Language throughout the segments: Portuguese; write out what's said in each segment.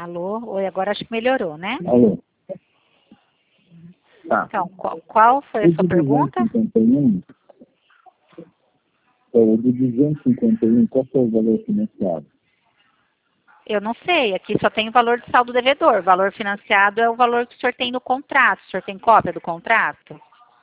Alô? Oi, agora acho que melhorou, né? Alô? Tá. Então, qual foi a sua pergunta? 251, o de 251, qual foi o valor financiado? Eu não sei, aqui só tem o valor de saldo devedor. O valor financiado é o valor que o senhor tem no contrato. O senhor tem cópia do contrato?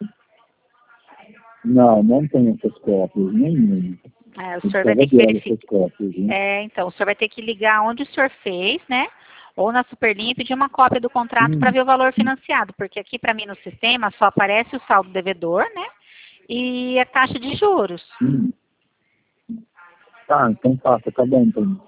Não, não tem essas cópias, nenhuma. O senhor vai ter que verificar. Essas cópias, né? Então, o senhor vai ter que ligar onde o senhor fez, né? Ou na Superlinha e pedir uma cópia do contrato para ver o valor financiado. Porque aqui, para mim, no sistema, só aparece o saldo devedor, né? E a taxa de juros. Tá, então passa, tá bom, então.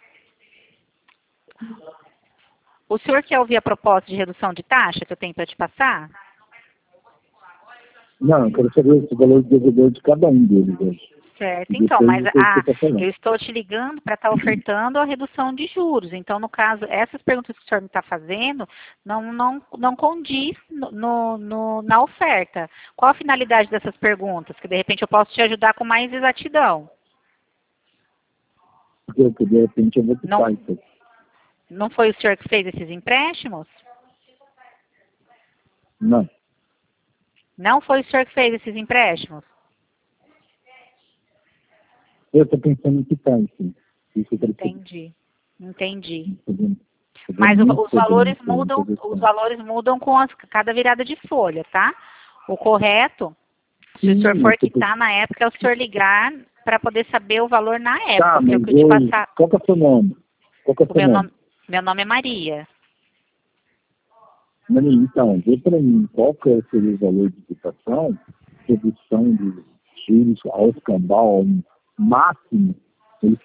O senhor quer ouvir a proposta de redução de taxa que eu tenho para te passar? Não, eu quero saber o valor de devedor de cada um deles hoje. Certo, então, mas eu estou te ligando para estar ofertando a redução de juros. Então, no caso, essas perguntas que o senhor me está fazendo não condiz na oferta. Qual a finalidade dessas perguntas? Que de repente eu posso te ajudar com mais exatidão. Porque de repente eu vou quitar isso. Não foi o senhor que fez esses empréstimos? Não. Não foi o senhor que fez esses empréstimos? Eu estou pensando em quitar isso. Entendi. Mas os valores mudam com cada virada de folha, tá? O correto, se o senhor for quitar na época, é o senhor ligar para poder saber o valor na época. Tá, mas qual que é o seu nome? Meu nome é Maria. Maria, então, vê para mim qual que seria o valor de quitação, redução de juros ao escambau máximo